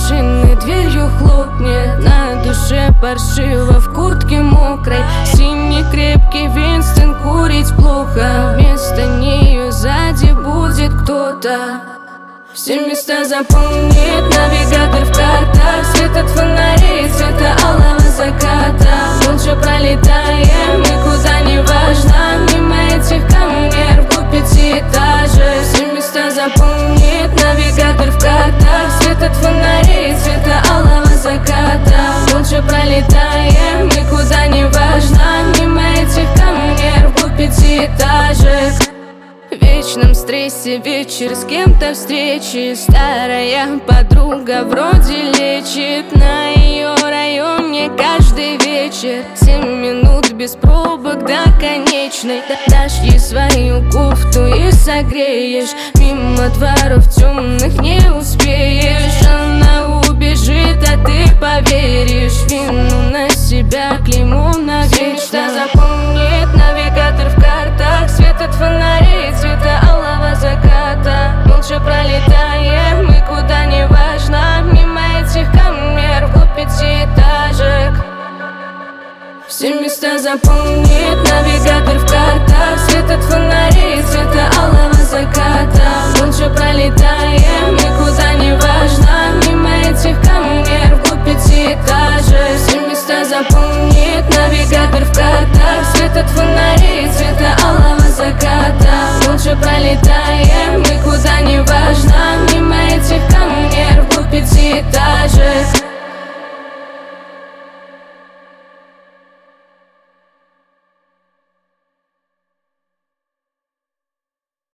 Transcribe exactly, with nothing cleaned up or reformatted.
машины дверью хлопнет. На душе паршиво, в куртке мокрой. Синий крепкий Винстон, курить плохо. Вместо нее сзади будет кто-то. Все места запомнит навигатор в картах. Свет от фонарей, цвета алого заката. Лучше пролетаем, никуда не важно. Мимо этих камер вглубь пятиэтажек. Все места запомнит навигатор в картах. Свет от фонарей, цвета алого заката. Лучше пролетаем, никуда не важно. Мимо этих камер вглубь пятиэтажек. В вечном стрессе вечер, с кем-то встречи. Старая подруга вроде лечит. На ее районе каждый вечер. Семь минут без пробок до конечной. Дашь ей свою кофту и согреешь. Мимо дворов темных не успеешь. Она убежит, а ты поверишь. Вину на себя, клеймо навечно. Запомнит навигатор в картах. Свет от фонарей, цвета алого заката. Молча пролетаем, никуда не важно. Мимо этих камер вглубь пятиэтажек. Все места запомнит навигатор в картах. Свет от фонарей, цвета алого заката. Молча пролетаем, никуда не важно. Мимо этих камер вглубь пятиэтажек. Все места запомнит навигатор в картах. Свет от фонарей, цвета алого заката. Молча пролетаем, никуда не важно. Мимо этих камер вглубь пятиэтажек.